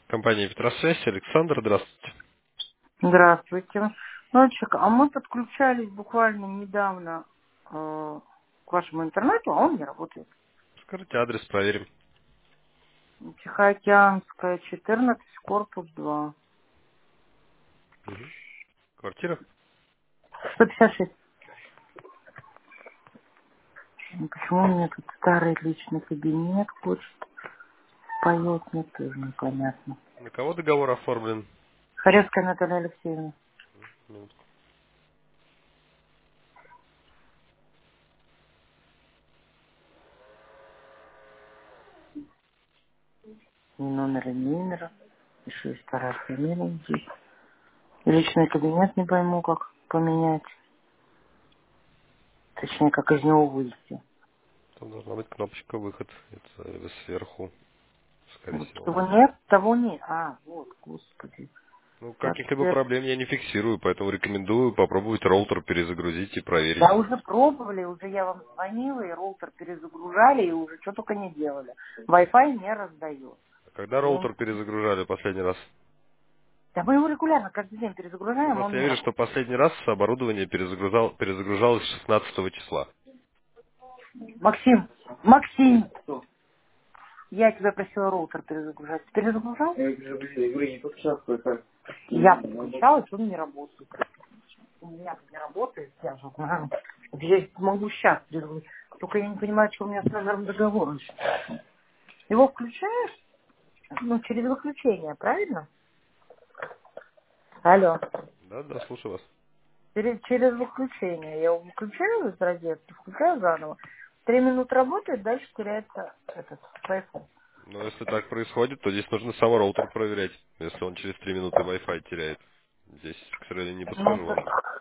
Компания Петросвязь, Александр, здравствуйте. Здравствуйте. Мальчик, а мы подключались буквально недавно к вашему интернету, а он не работает. Скажите адрес, проверим. Тихоокеанская, 14, корпус 2. Мгм. Квартира? 156. Почему у меня тут старый личный кабинет хочет поет, мне тоже непонятно. На кого договор оформлен? Харевская Наталья Алексеевна. Минутку. Ни номера, ни номера. Еще и старая фамилия здесь. И личный кабинет не пойму, как поменять. Точнее, как из него выйти. Там должна быть кнопочка выход. Это сверху, скорее Вот всего. того нет, того нет. А, вот, господи. Ну, Так, каких-либо теперь... проблем я не фиксирую, поэтому рекомендую попробовать роутер перезагрузить и проверить. Да уже пробовали, уже я вам звонила, и роутер перезагружали, и уже что только не делали. Wi-Fi не раздает. А когда Я не- роутер перезагружали последний раз? Да мы его регулярно каждый день Ну, перезагружаем, просто он я не вижу, что работает. последний раз оборудование перезагружалось 16 числа. Максим, Максим, я тебя просила роутер перезагружать. Перезагружал? Я подключалась, он не работает. У меня не работает, я же знаю. Вот я могу сейчас перезагрузить. Только я не понимаю, что у меня с номером договора. Его включаешь, ну, через выключение, правильно? Алло. Да, да, слушаю вас. Через выключение. Я его выключаю из розетки, включаю заново. 3 минуты работает, дальше теряется этот Wi-Fi. Но если так происходит, то здесь нужно сам роутер проверять, если он через 3 минуты Wi-Fi теряет. Здесь, к сожалению, не Ну, подскажу вам.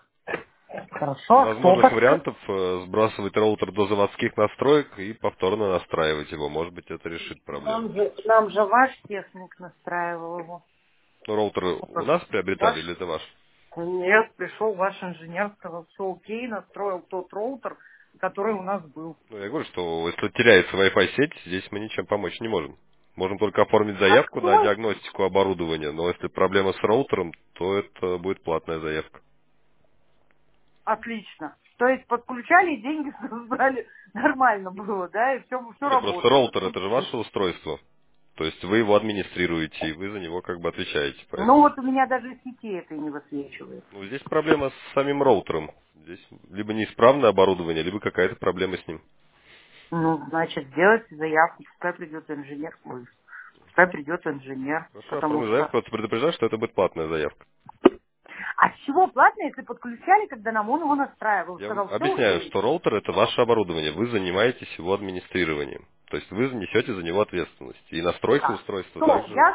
Из хорошо, кто возможных подскажет? вариантов сбрасывать роутер до заводских настроек и повторно настраивать его. Может быть, это решит проблему. Нам же ваш техник настраивал его. Ну, роутер у нас Ваш? приобретали или это ваш? Нет, пришел ваш инженер, сказал, все окей, настроил тот роутер, который у нас был. Ну, я говорю, что если теряется Wi-Fi сеть, здесь мы ничем помочь не можем. Можем только оформить А заявку на кто? диагностику оборудования, но если проблема с роутером, то это будет платная заявка. Отлично. То есть подключали, деньги брали, нормально было, да, и все Не, просто работало. роутер это же ваше устройство. То есть вы его администрируете, и вы за него как бы отвечаете. Ну Поэтому вот у меня даже сети это и не высвечивает. ну, здесь проблема с самим роутером. Здесь либо неисправное оборудование, либо какая-то проблема с ним. Ну, значит, сделайте заявку, пускай придет инженер. Ой, пускай придет инженер, Хорошо, потому оформлю что... заявку, просто предупреждаю, что это будет платная заявка. А с чего платно, если подключали, когда нам он его настраивал? Я вам Сказал, все объясняю, окей. что роутер это ваше оборудование, вы занимаетесь его администрированием. То есть вы несете за него ответственность. И настройка А, устройства что? также.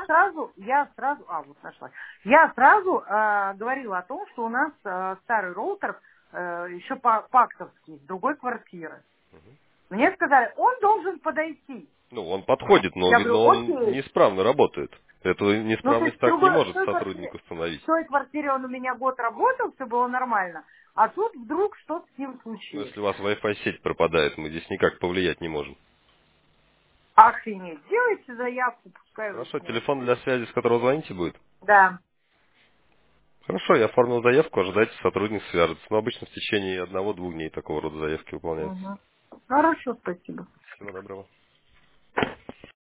Вот нашла. Я сразу говорила о том, что у нас старый роутер еще пактовский, с другой квартиры. Мне сказали, он должен подойти. Ну, он подходит, но, Я видно, говорю, он окей. неисправно работает. Эту Ну, то есть неисправность в так не другой, может сотрудник установить. в той квартире он у меня год работал, все было нормально, а тут вдруг что-то с ним Но случилось. если у вас Wi-Fi сеть пропадает, мы здесь никак повлиять не можем. Охренеть, делайте заявку, пускай Хорошо, выясняют. телефон для связи, с которого звоните, будет? Да. Хорошо, я оформил заявку, ожидайте, сотрудник свяжется. Но обычно в течение 1-2 дней такого рода заявки выполняются. Угу. Хорошо, спасибо. Всего доброго.